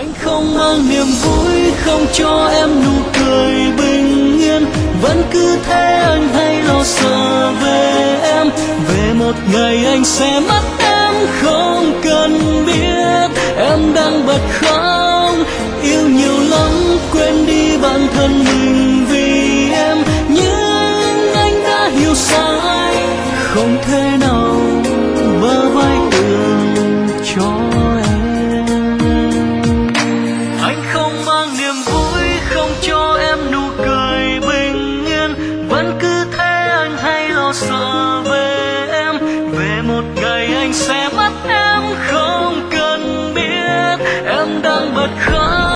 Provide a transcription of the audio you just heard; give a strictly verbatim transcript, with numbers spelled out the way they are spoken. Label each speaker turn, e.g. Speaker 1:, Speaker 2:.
Speaker 1: anh không mang niềm vui, không cho em nụ cười bình yên. Vẫn cứ thế anh hay lo sợ về em, về một ngày anh sẽ mất em không cần biết. Em đang bật khóc, yêu nhiều lắm quên đi bản thân mình vì em. Nhưng anh đã hiểu sai, không thể nào